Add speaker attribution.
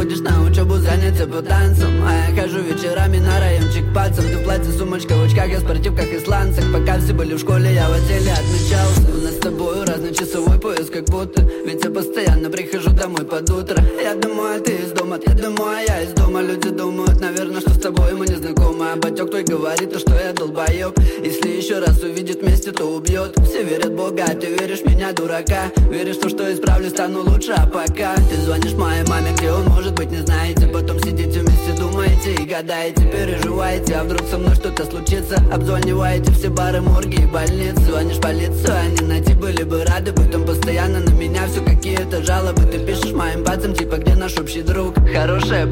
Speaker 1: ходишь на учебу, заняться по танцам. А я хожу вечерами на райончик пальцем. Ты в платье, сумочка, в очках, я в спортивках и сланцах. Пока все были в школе, я в отделе отмечался. У нас с тобой разный часовой пояс, как будто. Ведь я постоянно прихожу домой под утро. Я думаю, ты из дома, ты думаю, я из дома. Люди думают, наверное, что с тобой мы не знакомы. А батёк твой говорит, то, что я долбоёб. Если еще раз увидит вместе, то убьет. Все верят в Бога, а ты веришь в меня, дурака. Веришь в то, что исправлю, стану лучше, а пока ты звонишь моей маме, где он может быть, не знаете. Потом сидите вместе, думаете и гадаете, переживаете, а вдруг со мной что-то случится. Обзваниваете все бары, морги и больницы. Звонишь в полицию, они найти были бы рады. Потом постоянно на меня все какие-то жалобы. Ты пишешь моим пацам, типа, где наш общий друг. Хорошая